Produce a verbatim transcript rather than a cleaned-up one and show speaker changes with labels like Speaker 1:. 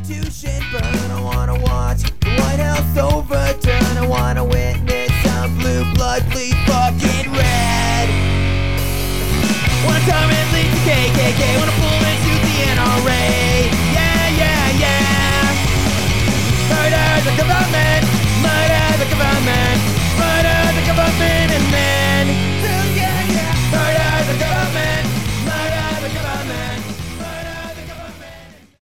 Speaker 1: Constitution burn. I wanna watch the White House overturn. I wanna win